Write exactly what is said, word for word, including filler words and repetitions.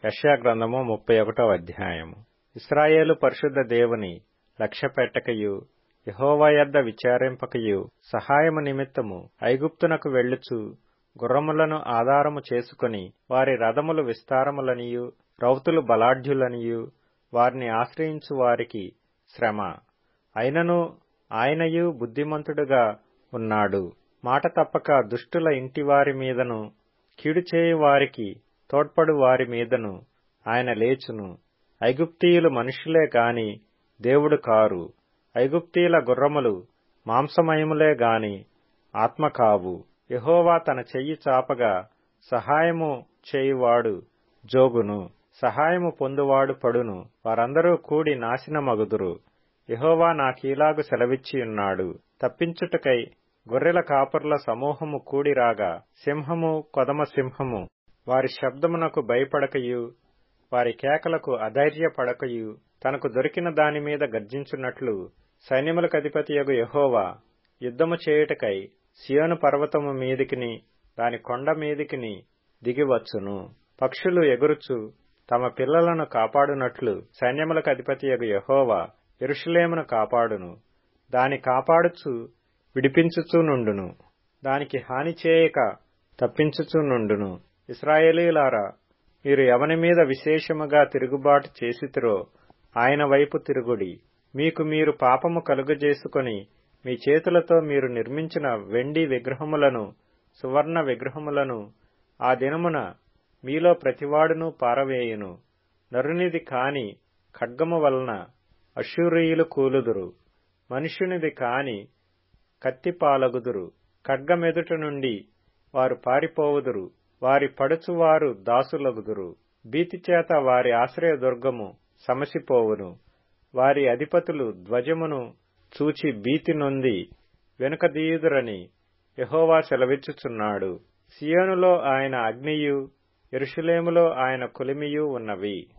యెషయా గ్రంథము ముప్పై ఒకటవ అధ్యాయము. ఇశ్రాయేలు పరిశుద్ధ దేవుని లక్ష్యపెట్టకయు యెహోవా యొద్ద విచారింపకయు సహాయము నిమిత్తము ఐగుప్తునకు వెళ్ళుచు గుర్రములను ఆధారము చేసుకొని వారి రథములు విస్తారములనియు రౌతులు బలాఢ్యులనియు వారిని ఆశ్రయించు వారికి శ్రమ. అయినను ఆయనయు బుద్ధిమంతుడుగా ఉన్నాడు. మాట తప్పక దుష్టుల ఇంటివారి మీదను కీడు చేయు వారికి తోడ్పడు వారి మీదను ఆయన లేచును. ఐగుప్తీయులు మనుష్యులే గాని దేవుడు కారు. ఐగుప్తీయుల గుర్రములు మాంసమయములే గాని ఆత్మ కావు. యెహోవా తన చెయ్యి చాపగా సహాయము చేయువాడు జోగును, సహాయము పొందువాడు పడును. వారందరూ కూడి నాశనమగుదురు. యెహోవా నాకీలాగు సెలవిచ్చియున్నాడు. తప్పించుటకై గొర్రెల కాపరుల సమూహము కూడిరాగా సింహము కొదమ సింహము వారి శబ్దమునకు భయపడకయు వారి కేకలకు అధైర్యపడకయు తనకు దొరికిన దానిమీద గర్జించున్నట్లు సైన్యములకధిపతియగు యెహోవా యుద్ధము చేయుటకై సియోను పర్వతము మీదికిని దాని కొండ మీదికిని దిగివచ్చును. పక్షులు ఎగురుచు తమ పిల్లలను కాపాడునట్లు సైన్యములకధిపతియగు యెహోవా యెరూషలేమును కాపాడును. దాని కాపాడుచు విడిపించుచూ నుండును. దానికి హాని చేయక తప్పించుచూ నుండును. ఇశ్రాయేలీయులారా, మీరు ఎవని మీద విశేషముగా తిరుగుబాటు చేసితిరో ఆయన వైపు తిరుగుడి. మీకు మీరు పాపము కలుగజేసుకొని మీ చేతులతో మీరు నిర్మించిన వెండి విగ్రహములను సువర్ణ విగ్రహములను ఆ దినమున మీలో ప్రతివాడును పారవేయును. నరునిది కాని ఖడ్గము వలన అష్షూరీయులు కూలుదురు. మనుష్యునిది కాని కత్తి పాలగుదురు. ఖడ్గమెదుట నుండి వారు పారిపోవుదురు. వారి పడుచువారు దాసులగుదురు. భీతిచేత వారి ఆశ్రయదుర్గము సమసిపోవును. వారి అధిపతులు ధ్వజమును చూచి భీతి నొంది వెనుకదీయుదురని యెహోవా సెలవిచ్చుచున్నాడు. సియోనులో ఆయన అగ్నియు యెరూషలేములో ఆయన కొలిమియు ఉన్నవి.